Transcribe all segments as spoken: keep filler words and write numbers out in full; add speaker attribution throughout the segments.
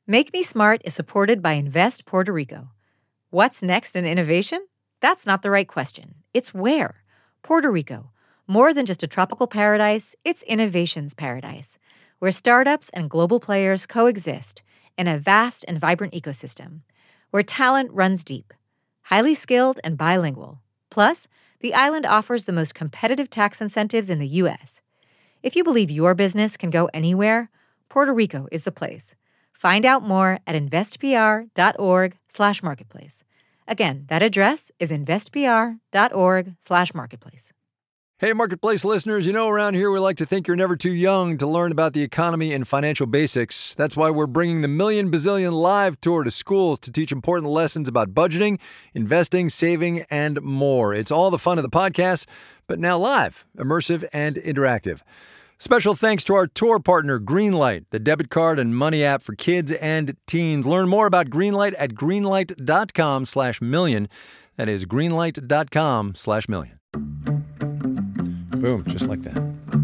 Speaker 1: Make Me Smart is supported by Invest Puerto Rico. What's next in innovation? That's not the right question. It's where. Puerto Rico. More than just a tropical paradise, it's innovation's paradise, where startups and global players coexist in a vast and vibrant ecosystem, where talent runs deep, highly skilled and bilingual. Plus, the island offers the most competitive tax incentives in the U S. If you believe your business can go anywhere, Puerto Rico is the place. Find out more at investpr.org slash marketplace. Again, that address is investpr.org slash marketplace.
Speaker 2: Hey, Marketplace listeners, you know around here we like to think you're never too young to learn about the economy and financial basics. That's why we're bringing the Million Bazillion Live Tour to schools to teach important lessons about budgeting, investing, saving, and more. It's all the fun of the podcast, but now live, immersive, and interactive. Special thanks to our tour partner, Greenlight, the debit card and money app for kids and teens. Learn more about Greenlight at greenlight.com slash million. That is greenlight.com slash million. Boom, just like that.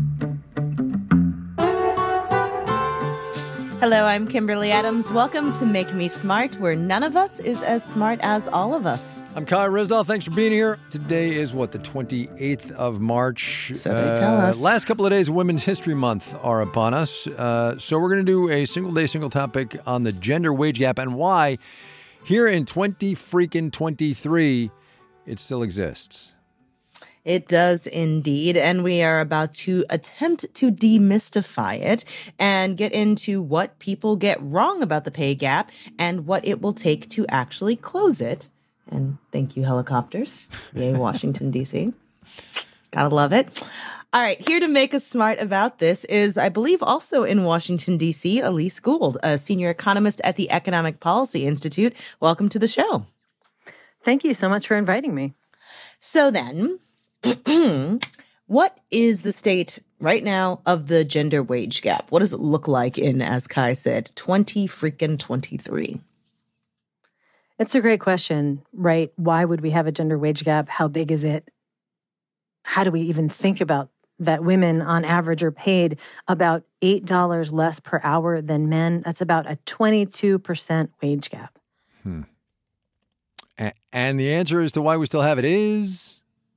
Speaker 3: Hello, I'm Kimberly Adams. Welcome to Make Me Smart, where none of us is as smart as all of us.
Speaker 2: I'm Kai Risdall. Thanks for being here. Today is, what, the twenty-eighth of March?
Speaker 3: So they tell us.
Speaker 2: Uh, last couple of days of Women's History Month are upon us. Uh, so we're going to do a single day, single topic on the gender wage gap and why here in twenty freaking twenty-three it still exists.
Speaker 3: It does indeed, and we are about to attempt to demystify it and get into what people get wrong about the pay gap and what it will take to actually close it. And thank you, helicopters. Yay, Washington, D C. Gotta love it. All right, here to make us smart about this is, I believe, also in Washington, D C, Elise Gould, a senior economist at the Economic Policy Institute. Welcome to the show.
Speaker 4: Thank you so much for inviting me.
Speaker 3: So then, what is the state right now of the gender wage gap? What does it look like in, as Kai said, twenty freaking twenty-three?
Speaker 4: It's a great question, right? Why would we have a gender wage gap? How big is it? How do we even think about that women on average are paid about eight dollars less per hour than men? That's about a twenty-two percent wage gap.
Speaker 2: Hmm. A- and the answer as to why we still have it is...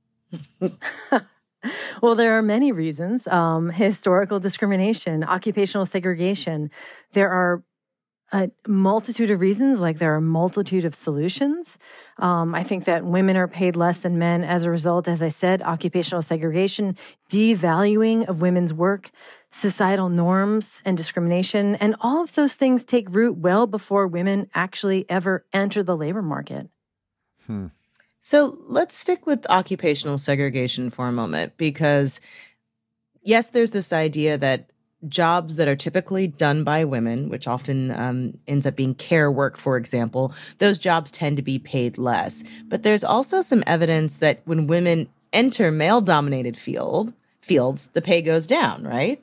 Speaker 4: Well, there are many reasons. Um, historical discrimination, occupational segregation. There are a multitude of reasons, like there are a multitude of solutions. Um, I think that women are paid less than men as a result, as I said, occupational segregation, devaluing of women's work, societal norms and discrimination, and all of those things take root well before women actually ever enter the labor market.
Speaker 2: Hmm.
Speaker 3: So let's stick with occupational segregation for a moment, because yes, there's this idea that jobs that are typically done by women, which often um, ends up being care work, for example, those jobs tend to be paid less. But there's also some evidence that when women enter male-dominated field fields, the pay goes down, right?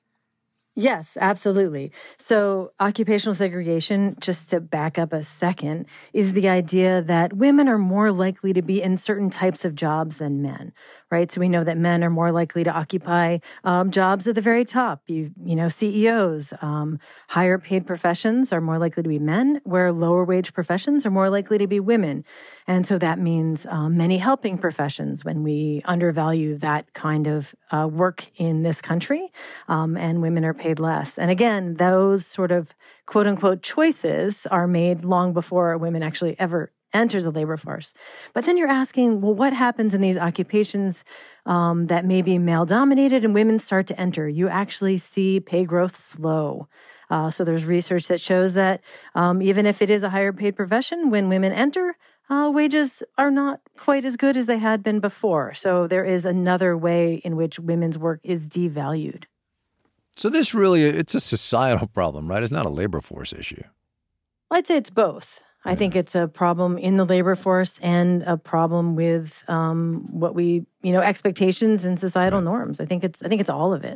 Speaker 4: Yes, absolutely. So occupational segregation, just to back up a second, is the idea that women are more likely to be in certain types of jobs than men, right? So we know that men are more likely to occupy um, jobs at the very top. You, you know, C E Os, um, higher paid professions are more likely to be men, where lower wage professions are more likely to be women. And so that means um, many helping professions when we undervalue that kind of uh, work in this country, um, and women are paid less. And again, those sort of quote unquote choices are made long before women actually ever enter the labor force. But then you're asking, well, what happens in these occupations um, that may be male dominated and women start to enter? You actually see pay growth slow. Uh, so there's research that shows that um, even if it is a higher paid profession, when women enter, Uh, wages are not quite as good as they had been before. So there is another way in which women's work is devalued.
Speaker 2: So this really, it's a societal problem, right? It's not a labor force issue.
Speaker 4: I'd say it's both. I
Speaker 2: Yeah.
Speaker 4: think it's a problem in the labor force and a problem with um, what we, you know, expectations and societal
Speaker 2: Right.
Speaker 4: norms. I think it's, I think it's all of it.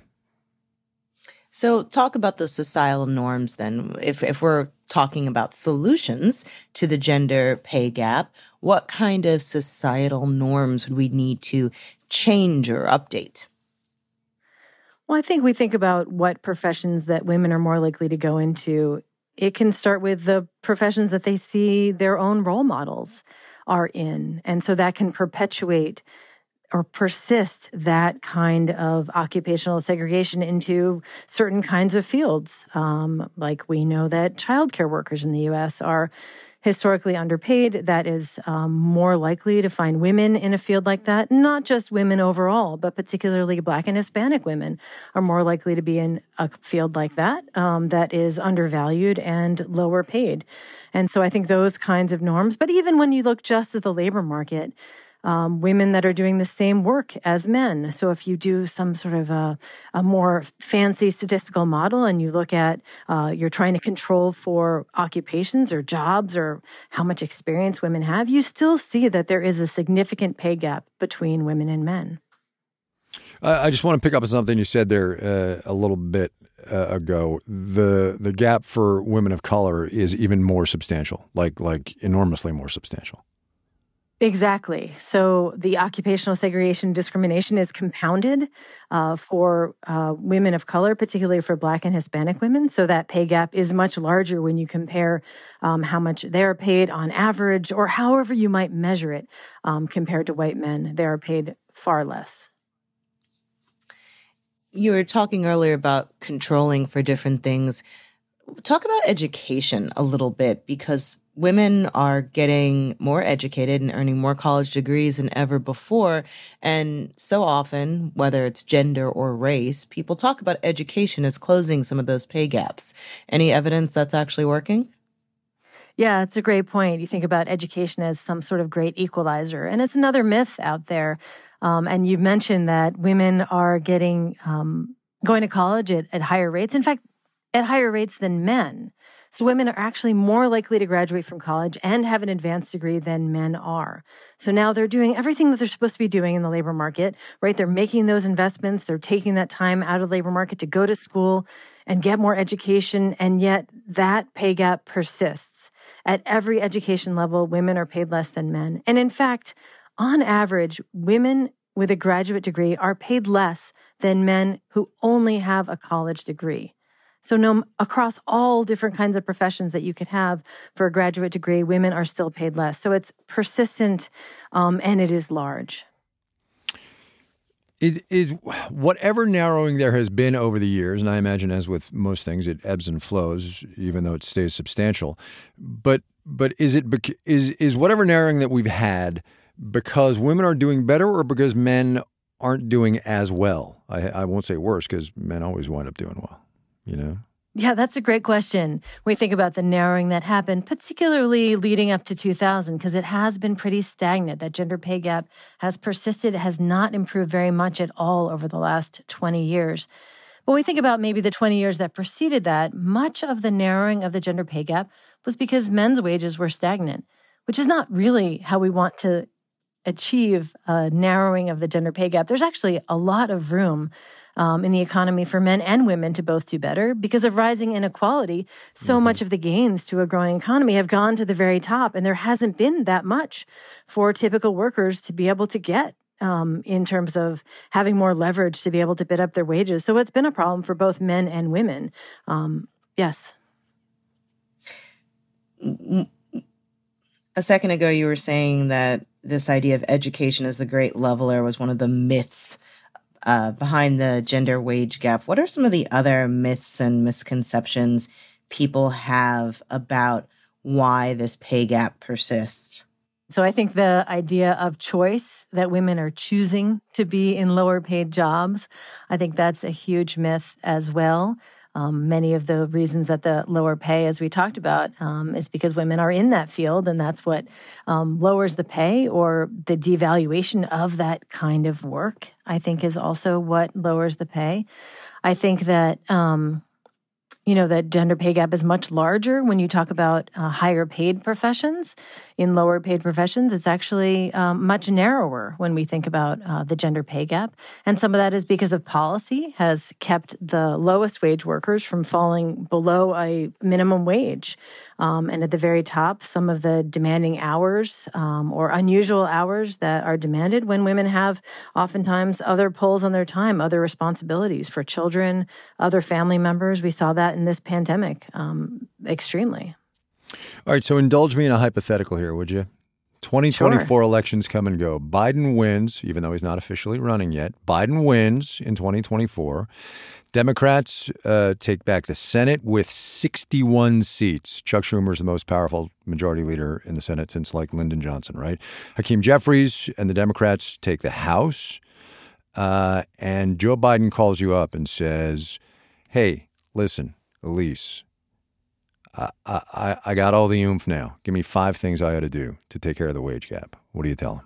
Speaker 3: So talk about the societal norms then. If if we're talking about solutions to the gender pay gap, what kind of societal norms would we need to change or update?
Speaker 4: Well, I think we think about what professions that women are more likely to go into it can start with the professions that they see their own role models are in. And so that can perpetuate or persist that kind of occupational segregation into certain kinds of fields. Um, like we know that childcare workers in the U S are historically underpaid. That is um, more likely to find women in a field like that. Not just women overall, but particularly Black and Hispanic women are more likely to be in a field like that, um, that is undervalued and lower paid. And so I think those kinds of norms, but even when you look just at the labor market, Um, women that are doing the same work as men. So if you do some sort of a, a more fancy statistical model and you look at, uh, you're trying to control for occupations or jobs or how much experience women have, you still see that there is a significant pay gap between women and men.
Speaker 2: I just want to pick up on something you said there uh, a little bit uh, ago. The the gap for women of color is even more substantial, like like enormously more substantial.
Speaker 4: Exactly. So the occupational segregation and discrimination is compounded uh, for uh, women of color, particularly for Black and Hispanic women. So that pay gap is much larger when you compare um, how much they're paid on average, or however you might measure it, um, compared to white men. They are paid far less.
Speaker 3: You were talking earlier about controlling for different things. Talk about education a little bit, because women are getting more educated and earning more college degrees than ever before. And so often, whether it's gender or race, people talk about education as closing some of those pay gaps. Any evidence that's actually working?
Speaker 4: Yeah, it's a great point. You think about education as some sort of great equalizer, and it's another myth out there. Um, and you mentioned that women are getting um, going to college at, at higher rates. In fact, at higher rates than men. So women are actually more likely to graduate from college and have an advanced degree than men are. So now they're doing everything that they're supposed to be doing in the labor market, right? They're making those investments. They're taking that time out of the labor market to go to school and get more education. And yet that pay gap persists. At every education level, women are paid less than men. And in fact, on average, women with a graduate degree are paid less than men who only have a college degree. So no, across all different kinds of professions that you could have for a graduate degree, women are still paid less. So it's persistent, um, and it is large.
Speaker 2: It is whatever narrowing there has been over the years, and I imagine as with most things, it ebbs and flows, even though it stays substantial. But but is it is is whatever narrowing that we've had because women are doing better, or because men aren't doing as well? I, I won't say worse, because men always wind up doing well. You know?
Speaker 4: Yeah, that's a great question. When we think about the narrowing that happened, particularly leading up to two thousand, because it has been pretty stagnant. That gender pay gap has persisted. It has not improved very much at all over the last twenty years. When we think about maybe the twenty years that preceded that, much of the narrowing of the gender pay gap was because men's wages were stagnant, which is not really how we want to achieve a narrowing of the gender pay gap. There's actually a lot of room Um, in the economy for men and women to both do better. Because of rising inequality, so mm-hmm. much of the gains to a growing economy have gone to the very top, and there hasn't been that much for typical workers to be able to get um, in terms of having more leverage to be able to bid up their wages. So it's been a problem for both men and women. Um, yes.
Speaker 3: A second ago, you were saying that this idea of education as the great leveler was one of the myths Uh, behind the gender wage gap. What are some of the other myths and misconceptions people have about why this pay gap persists?
Speaker 4: So I think the idea of choice, that women are choosing to be in lower paid jobs, I think that's a huge myth as well. Um, many of the reasons that the lower pay, as we talked about, um, is because women are in that field, and that's what um, lowers the pay, or the devaluation of that kind of work, I think, is also what lowers the pay. I think that, um, you know, that gender pay gap is much larger when you talk about uh, higher paid professions. In lower paid professions, it's actually um, much narrower when we think about uh, the gender pay gap. And some of that is because of policy has kept the lowest wage workers from falling below a minimum wage. Um, and at the very top, some of the demanding hours um, or unusual hours that are demanded when women have oftentimes other pulls on their time, other responsibilities for children, other family members. We saw that in this pandemic um, extremely.
Speaker 2: All right, so indulge me in a hypothetical here, would you? twenty twenty-four sure. Elections come and go. Biden wins, even though he's not officially running yet. Biden wins in twenty twenty-four. Democrats uh, take back the Senate with sixty-one seats. Chuck Schumer is the most powerful majority leader in the Senate since, like, Lyndon Johnson, right? Hakeem Jeffries and the Democrats take the House. Uh, and Joe Biden calls you up and says, hey, listen, Elise, I, I, I got all the oomph now. Give me five things I ought to do to take care of the wage gap. What do you tell him?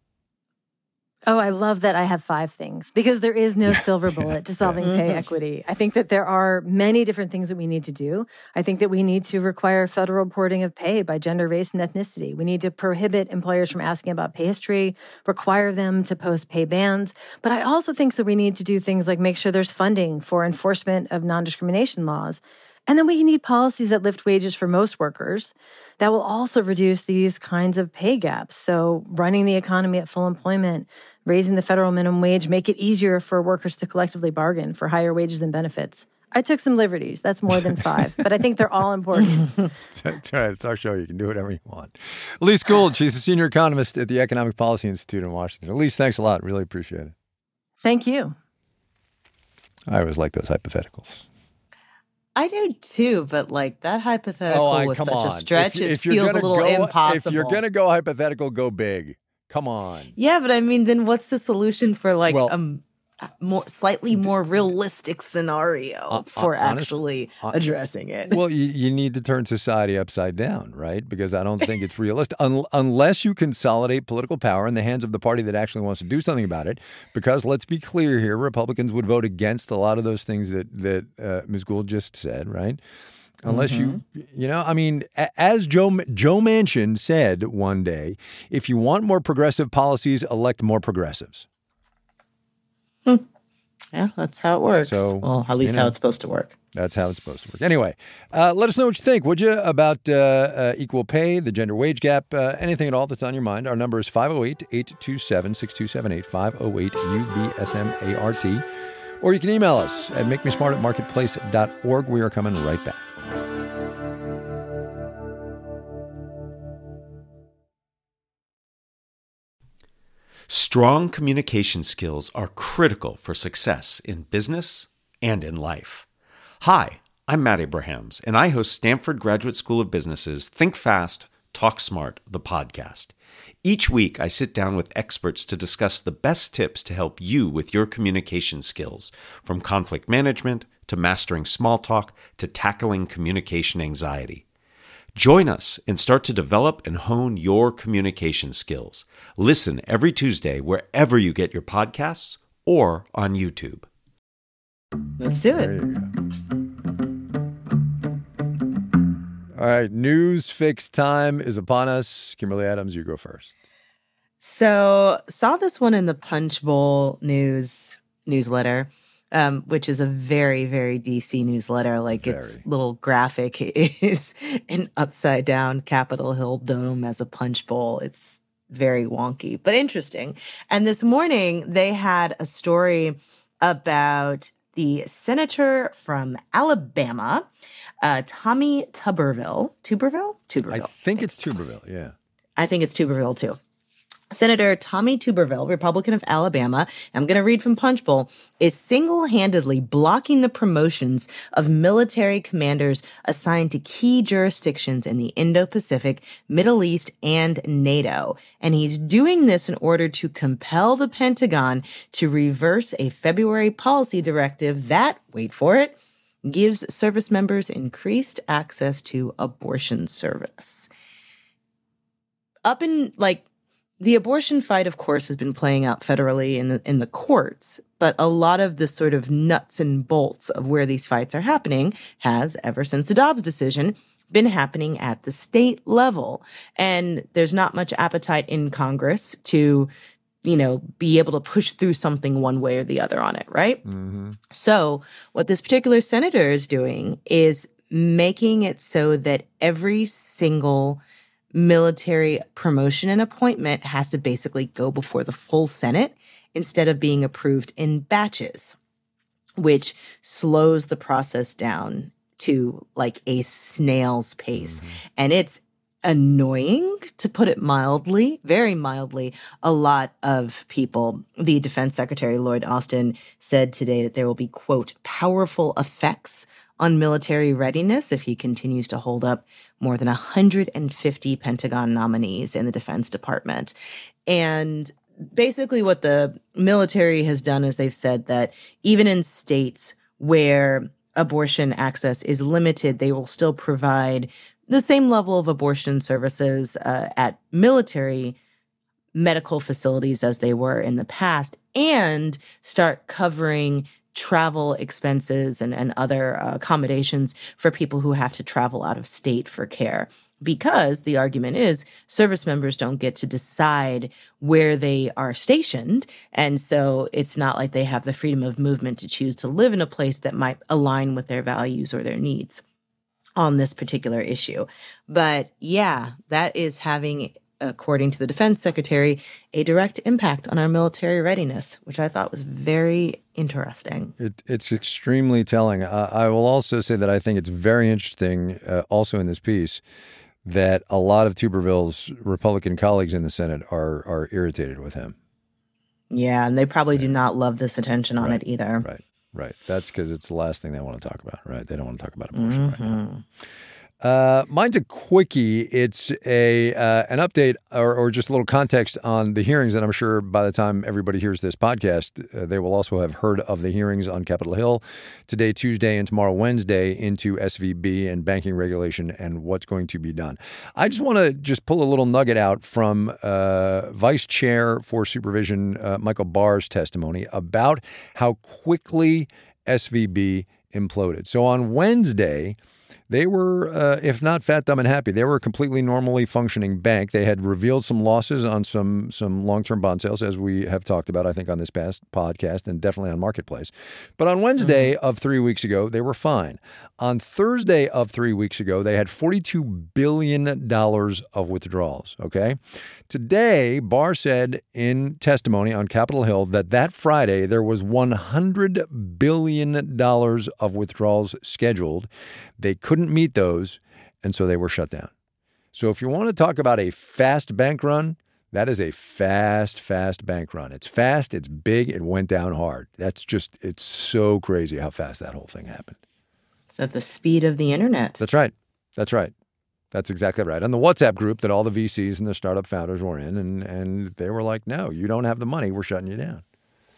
Speaker 4: Oh, I love that I have five things because there is no silver bullet to solving pay equity. I think that there are many different things that we need to do. I think that we need to require federal reporting of pay by gender, race, and ethnicity. We need to prohibit employers from asking about pay history, require them to post pay bans. But I also think that we need to do things like make sure there's funding for enforcement of non-discrimination laws. And then we need policies that lift wages for most workers that will also reduce these kinds of pay gaps. So running the economy at full employment, raising the federal minimum wage, make it easier for workers to collectively bargain for higher wages and benefits. I took some liberties. That's more than five, but I think they're all important.
Speaker 2: That's right. It's our show. You can do whatever you want. Elise Gould, she's a senior economist at the Economic Policy Institute in Washington. Elise, thanks a lot. Really appreciate it.
Speaker 4: Thank you.
Speaker 2: I always like those hypotheticals.
Speaker 3: I do too, but like that hypothetical
Speaker 2: oh, I,
Speaker 3: was such
Speaker 2: on.
Speaker 3: a stretch.
Speaker 2: If,
Speaker 3: it
Speaker 2: if
Speaker 3: feels a little
Speaker 2: go,
Speaker 3: impossible.
Speaker 2: If you're going to go hypothetical, go big. Come on.
Speaker 3: Yeah, but I mean, then what's the solution for like
Speaker 2: well,
Speaker 3: a more slightly more realistic scenario
Speaker 2: uh,
Speaker 3: for
Speaker 2: honest,
Speaker 3: actually
Speaker 2: uh,
Speaker 3: addressing it?
Speaker 2: Well, you, you need to turn society upside down, right? Because I don't think it's realistic Un- unless you consolidate political power in the hands of the party that actually wants to do something about it. Because let's be clear here, Republicans would vote against a lot of those things that that uh, Miz Gould just said, right? Unless mm-hmm. you, you know, I mean, as Joe Joe Manchin said one day, if you want more progressive policies, elect more progressives.
Speaker 3: Hmm. Yeah, that's how it works.
Speaker 2: So,
Speaker 3: well, at least
Speaker 2: you know,
Speaker 3: how it's supposed to work.
Speaker 2: That's how it's supposed to work. Anyway, uh, let us know what you think, would you, about uh, uh, equal pay, the gender wage gap, uh, anything at all that's on your mind. Our number is five oh eight, eight two seven, six two seven eight, five oh eight U B S M A R T. Or you can email us at make me smart at marketplace dot org. We are coming right back.
Speaker 5: Strong communication skills are critical for success in business and in life. Hi, I'm Matt Abrahams, and I host Stanford Graduate School of Business's Think Fast, Talk Smart, the podcast. Each week, I sit down with experts to discuss the best tips to help you with your communication skills, from conflict management to mastering small talk to tackling communication anxiety. Join us and start to develop and hone your communication skills. Listen every Tuesday wherever you get your podcasts or on YouTube.
Speaker 3: Let's do it.
Speaker 2: All right, news fix time is upon us. Kimberly Adams, you go first.
Speaker 3: So, saw this one in the Punch Bowl news newsletter. Um, which is a very, very D C newsletter. Like very. Its little graphic is an upside down Capitol Hill dome as a punch bowl. It's very wonky, but interesting. And this morning they had a story about the senator from Alabama, uh, Tommy Tuberville. Tuberville? Tuberville.
Speaker 2: I think it's Tuberville, yeah.
Speaker 3: I think it's Tuberville too. Senator Tommy Tuberville, Republican of Alabama, I'm going to read from Punch Bowl, is single-handedly blocking the promotions of military commanders assigned to key jurisdictions in the Indo-Pacific, Middle East, and NATO. And he's doing this in order to compel the Pentagon to reverse a February policy directive that, wait for it, gives service members increased access to abortion service. Up in, like, the abortion fight, of course, has been playing out federally in the, in the courts, but a lot of the sort of nuts and bolts of where these fights are happening has, ever since the Dobbs decision, been happening at the state level. And there's not much appetite in Congress to, you know, be able to push through something one way or the other on it, right?
Speaker 2: Mm-hmm.
Speaker 3: So what this particular senator is doing is making it so that every single military promotion and appointment has to basically go before the full Senate instead of being approved in batches, which slows the process down to like a snail's pace. Mm-hmm. And it's annoying, to put it mildly, very mildly. A lot of people, the Defense Secretary Lloyd Austin said today that there will be, quote, powerful effects on military readiness if he continues to hold up more than one hundred fifty Pentagon nominees in the Defense Department. And basically what the military has done is they've said that even in states where abortion access is limited, they will still provide the same level of abortion services uh, at military medical facilities as they were in the past, and start covering travel expenses and, and other uh, accommodations for people who have to travel out of state for care. Because the argument is service members don't get to decide where they are stationed. And so it's not like they have the freedom of movement to choose to live in a place that might align with their values or their needs on this particular issue. But yeah, that is having, according to the Defense Secretary, a direct impact on our military readiness, which I thought was very interesting.
Speaker 2: It, it's extremely telling. Uh, I will also say that I think it's very interesting, uh, also in this piece, that a lot of Tuberville's Republican colleagues in the Senate are are irritated with him. Yeah,
Speaker 3: and they probably do not love this attention on
Speaker 2: right,
Speaker 3: it either.
Speaker 2: Right, right. That's because it's the last thing they want to talk about, right? They don't want to talk about abortion mm-hmm. right now. Uh, mine's a quickie. It's a uh, an update or, or just a little context on the hearings. And I'm sure by the time everybody hears this podcast, uh, they will also have heard of the hearings on Capitol Hill today, Tuesday, and tomorrow, Wednesday, into S V B and banking regulation and what's going to be done. I just want to just pull a little nugget out from uh, Vice Chair for Supervision, uh, Michael Barr's testimony about how quickly S V B imploded. So on Wednesday, they were, uh, if not fat, dumb, and happy, they were a completely normally functioning bank. They had revealed some losses on some some long-term bond sales, as we have talked about, I think, on this past podcast and definitely on Marketplace. But on Wednesday mm-hmm. of three weeks ago, they were fine. On Thursday of three weeks ago, they had forty-two billion dollars of withdrawals, okay? Today, Barr said in testimony on Capitol Hill that that Friday there was one hundred billion dollars of withdrawals scheduled. They couldn't meet those, and so they were shut down. So if you want to talk about a fast bank run, that is a fast, fast bank run. It's fast, it's big, it went down hard. That's just, it's so crazy how fast that whole thing happened.
Speaker 3: It's at the speed of the internet.
Speaker 2: That's right. That's right. That's exactly right. And the WhatsApp group that all the V Cs and the startup founders were in, and, and they were like, no, you don't have the money. We're shutting you down.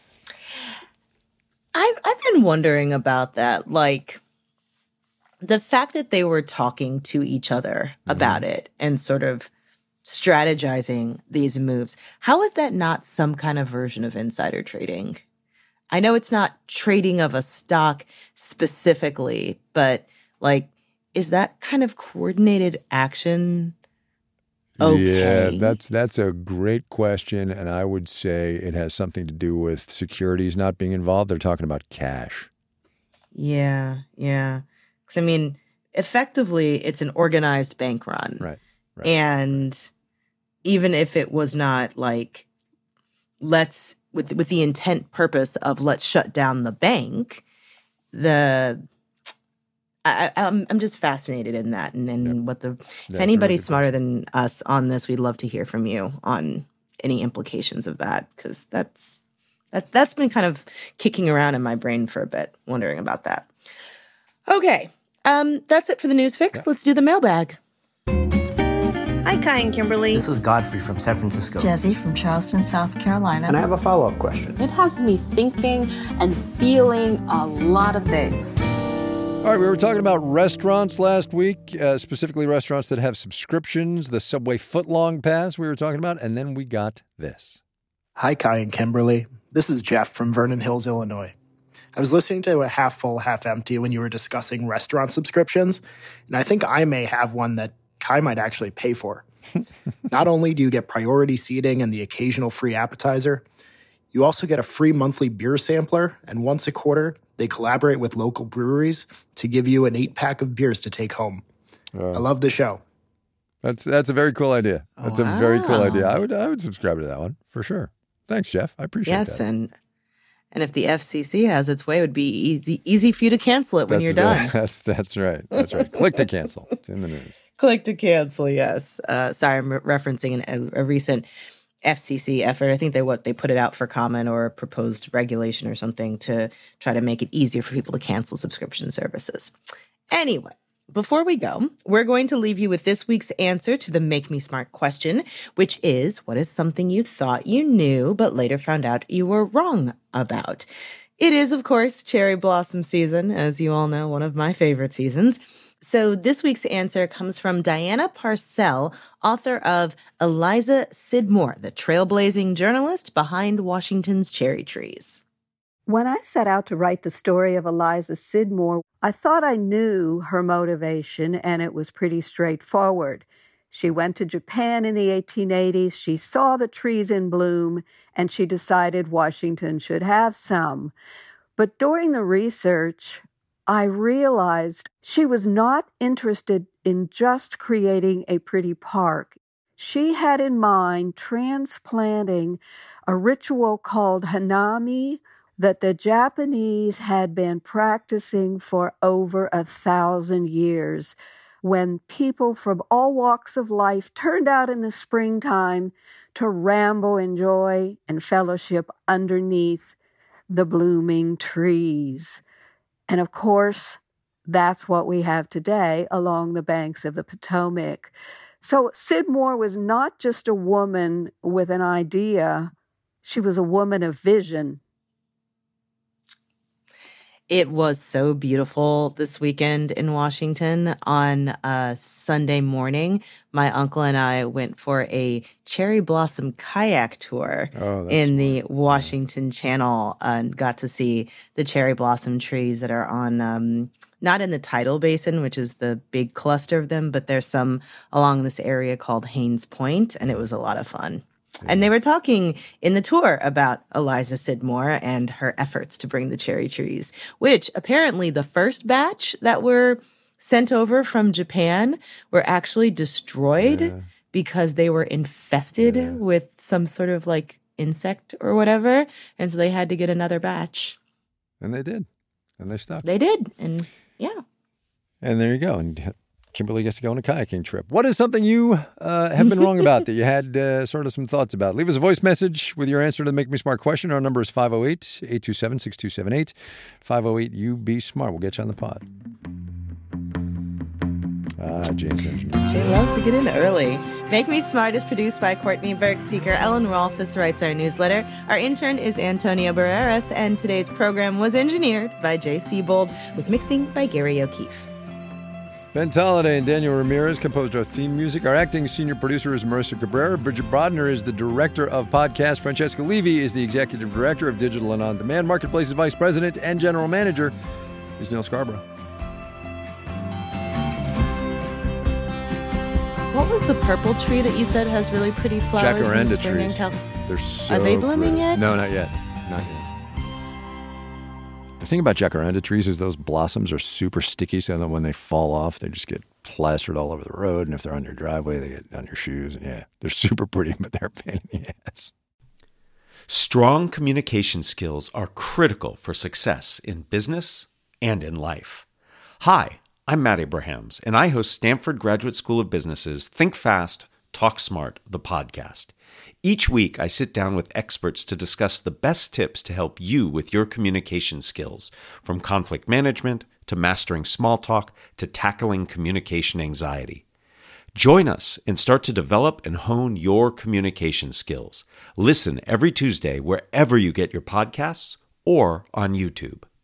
Speaker 3: I've, I've been wondering about that. Like, the fact that they were talking to each other mm-hmm. about it and sort of strategizing these moves, how is that not some kind of version of insider trading? I know it's not trading of a stock specifically, but like, is that kind of coordinated action okay?
Speaker 2: Yeah, that's that's a great question, and I would say it has something to do with securities not being involved. They're talking about cash.
Speaker 3: Yeah, yeah. Because, I mean, effectively, it's an organized bank run.
Speaker 2: Right, right.
Speaker 3: And even if it was not like, let's, with with the intent purpose of let's shut down the bank, the... I, I'm I'm just fascinated in that, and, and yeah. what the if yeah, anybody's really smarter than us on this, we'd love to hear from you on any implications of that, because that's that that's been kind of kicking around in my brain for a bit, wondering about that. Okay, um, that's it for the news fix. Yeah. Let's do the mailbag.
Speaker 6: Hi, Kai and Kimberly.
Speaker 7: This is Godfrey from San Francisco.
Speaker 8: Jesse from Charleston, South Carolina.
Speaker 9: And I have a follow-up question.
Speaker 10: It has me thinking and feeling a lot of things.
Speaker 2: All right, we were talking about restaurants last week, uh, specifically restaurants that have subscriptions, the Subway Footlong Pass we were talking about, and then we got this.
Speaker 9: Hi, Kai and Kimberly. This is Jeff from Vernon Hills, Illinois. I was listening to a Half Full, Half Empty when you were discussing restaurant subscriptions, and I think I may have one that Kai might actually pay for. Not only do you get priority seating and the occasional free appetizer, you also get a free monthly beer sampler, and once a quarter, They collaborate with local breweries to give you an eight-pack of beers to take home. Uh, I love the show.
Speaker 2: That's that's a very cool idea. That's wow. a very cool idea. I would I would subscribe to that one for sure. Thanks, Jeff. I appreciate
Speaker 3: yes,
Speaker 2: that.
Speaker 3: Yes, and and if the F C C has its way, it would be easy easy for you to cancel it when
Speaker 2: that's,
Speaker 3: you're done.
Speaker 2: Uh, that's that's right. That's right. Click to cancel. It's in the news.
Speaker 3: Click to cancel. Yes. Uh, sorry, I'm re- referencing an, a, a recent F C C effort. I think they what they put it out for comment or proposed regulation or something to try to make it easier for people to cancel subscription services. Anyway, before we go, we're going to leave you with this week's answer to the Make Me Smart question, which is, what is something you thought you knew but later found out you were wrong about? It is, of course, cherry blossom season, as you all know, one of my favorite seasons. So this week's answer comes from Diana Parcell, author of Eliza Sidmore, the trailblazing journalist behind Washington's cherry trees.
Speaker 11: When I set out to write the story of Eliza Sidmore, I thought I knew her motivation, and it was pretty straightforward. She went to Japan in the eighteen eighties, she saw the trees in bloom, and she decided Washington should have some. But during the research, I realized she was not interested in just creating a pretty park. She had in mind transplanting a ritual called hanami that the Japanese had been practicing for over a thousand years, when people from all walks of life turned out in the springtime to ramble in joy and fellowship underneath the blooming trees. And of course, that's what we have today along the banks of the Potomac. So Sidmore was not just a woman with an idea, she was a woman of vision.
Speaker 3: It was so beautiful this weekend in Washington. On a Sunday morning, my uncle and I went for a cherry blossom kayak tour oh, in smart. the Washington yeah. Channel and got to see the cherry blossom trees that are on, um, not in the tidal basin, which is the big cluster of them, but there's some along this area called Haynes Point, and it was a lot of fun. And they were talking in the tour about Eliza Sidmore and her efforts to bring the cherry trees, which apparently the first batch that were sent over from Japan were actually destroyed yeah. because they were infested yeah. with some sort of like insect or whatever. And so they had to get another batch.
Speaker 2: And they did. And they stopped.
Speaker 3: They did. And yeah.
Speaker 2: And there you go. And Kimberly gets to go on a kayaking trip. What is something you uh, have been wrong about that you had uh, sort of some thoughts about? Leave us a voice message with your answer to the Make Me Smart question. Our number is five oh eight, eight two seven, six two seven eight. five oh eight, you be smart. We'll get you on the pod. Ah, Jane's engineer.
Speaker 3: Jane loves to get in early. Make Me Smart is produced by Courtney Berg-Seeker. Ellen Rolfes writes our newsletter. Our intern is Antonio Barreras, and today's program was engineered by Jay Siebold with mixing by Gary O'Keefe.
Speaker 2: Ben Tolliday and Daniel Ramirez composed our theme music. Our acting senior producer is Marissa Cabrera. Bridget Brodner is the director of podcast. Francesca Levy is the executive director of Digital and On Demand. Marketplace's vice president and general manager is Neil Scarborough.
Speaker 3: What was the purple tree that you said has really pretty flowers
Speaker 2: Jacaranda
Speaker 3: in the spring
Speaker 2: trees.
Speaker 3: in California?
Speaker 2: They're so
Speaker 3: Are they blooming
Speaker 2: pretty.
Speaker 3: yet?
Speaker 2: No, not yet. Not yet. The thing about jacaranda trees is those blossoms are super sticky, so that when they fall off, they just get plastered all over the road. And if they're on your driveway, they get on your shoes. And yeah, they're super pretty, but they're a pain in the ass.
Speaker 5: Strong communication skills are critical for success in business and in life. Hi, I'm Matt Abrahams, and I host Stanford Graduate School of Business's Think Fast, Talk Smart, the podcast. Each week, I sit down with experts to discuss the best tips to help you with your communication skills, from conflict management to mastering small talk to tackling communication anxiety. Join us and start to develop and hone your communication skills. Listen every Tuesday wherever you get your podcasts or on YouTube.